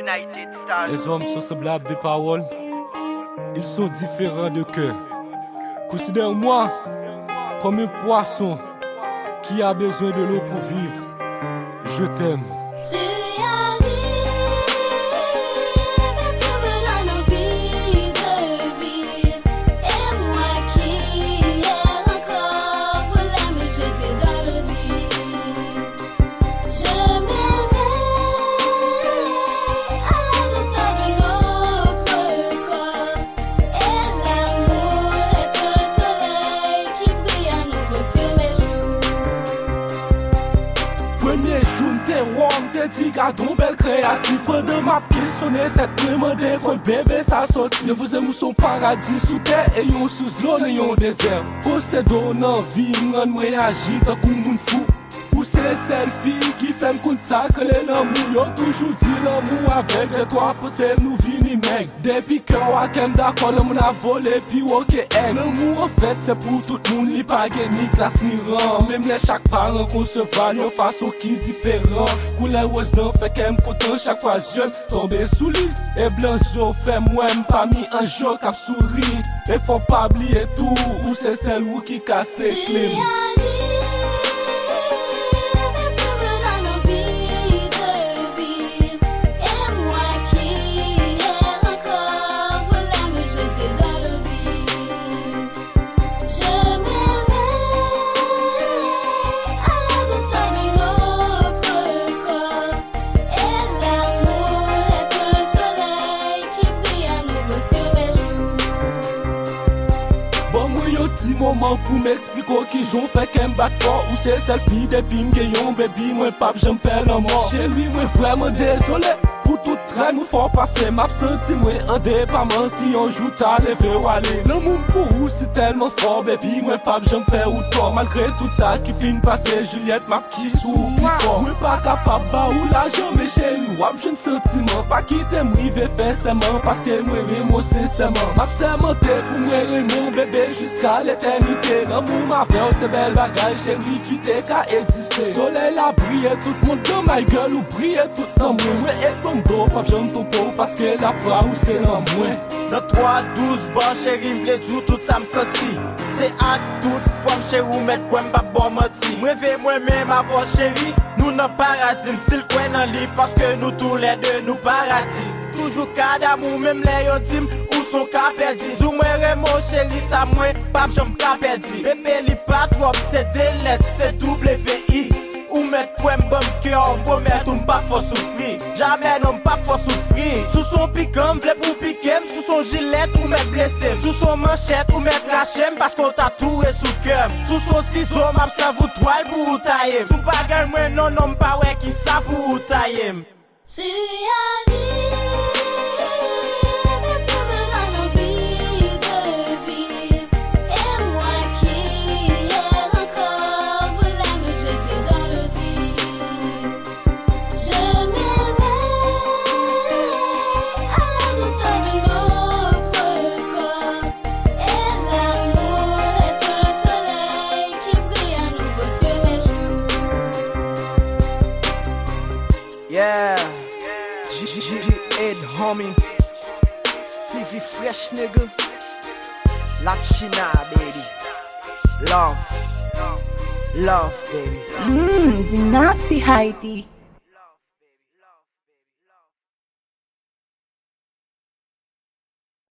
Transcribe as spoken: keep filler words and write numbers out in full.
United Stars. Les hommes sont semblables des paroles, ils sont différents de cœur. Considère-moi comme un poisson qui a besoin de l'eau pour vivre. Je t'aime. Tu arrives et tu me donnes envie de vivre. Et moi qui hier encore voulais me jeter dans le vide. Je m'éveille à la douceur de notre corps. Et l'amour est un soleil qui brille à nouveau sur mes joues. Premier jour, m'te roi, m'te dit gardons belle créative. Pendant ma questionné, tête demandé quoi bébé ça sorti. Ne vous aimons son paradis sous terre et yon sous l'eau et yon désert. Possédons envie, m'en réagit tant qu'on moun fou. Pour ces selfies qui fait m'coute ça que les l'amour. Yo toujours dit l'amour avec de toi pour c'est nous vini mec. Depuis que wakem d'accord l'amour a volé puis ok hey. L'amour en fait c'est pour tout le monde. Ni pas ni classe ni rang. Même les chaque parent concevoir yon façon qui différent. Couleur rose d'en fait qu'elle m'content chaque fois jeune. Tomber sous lit et blanc jo fait moi pas mis un jour cap souris. Et faut pas oublier tout ou c'est celle où qui casse clim. Moment pour m'expliquer qui j'en fait qu'elle me bat fort. Ou c'est celle fille depuis m'gayon baby. Moi pape j'aime pelle en mort. Chez lui moi vraiment désolé. Pour tout train nous faut passer. M'a senti moi indépendant. Si on joue t'as levé ou aller. L'amour pour vous c'est tellement fort baby. Moi pape j'aime faire ou tort. Malgré tout ça qui finit passer. Juliette m'a qui sous plus fort. Moi pas capable bah ou l'argent mais chérie. Wap j'ai un sentiment. Pas quitter moi vais faire seulement. Parce que moi moi sincèrement. M'a sermenté pour moi mon bébé jusqu'à l'éternité. L'amour m'a fait c'est belle bagage chérie qui t'est qu'à exister. Soleil a brillé tout le monde dans ma gueule ou brille tout l'amour. Moi et ton dos pas j'aime ton pot parce que la foi ou c'est l'amour. Dans trois douze bas chérie m'ple tout tout ça me senti. C'est à toute forme chérie ou mettre quoi m'pa bon menti. Moi vais moi-même avoir chérie. Nous dans paradis style quoi dans lit parce que nous tous les deux nous paradis. Toujours cas d'amour même les yo dim ou son cas perdu. Du moi remo chérie ça moi pas j'aime cas perdu. Bébé li pas trop c'est des lettres c'est double V I. Ou mettre quoi m'bon cœur pour mettre ou m'pas faut souffrir. Jamais non pas faut souffrir. Sous son piquant v'lait pour piquer. Sous son gilet ou mettre blessé. Sous son manchette ou mettre la chaîne parce qu'on t'a tout et sous cœur. Sous son ciseau m'a ça vous toile pour tailler. Tout bagarre moi non non pas ouais qui ça pour tailler. Tu arrives et tu me donnes envie de vivre. Et moi qui hier encore voulais me jeter dans le vide. Je m'éveille à la douceur de notre corps. Et l'amour est un soleil qui brille à nouveau sur mes joues. Yeah. G G Ed homie. Stevie Fresh nigga. La China baby. Love. Love baby. Mmm, the nasty Heidi.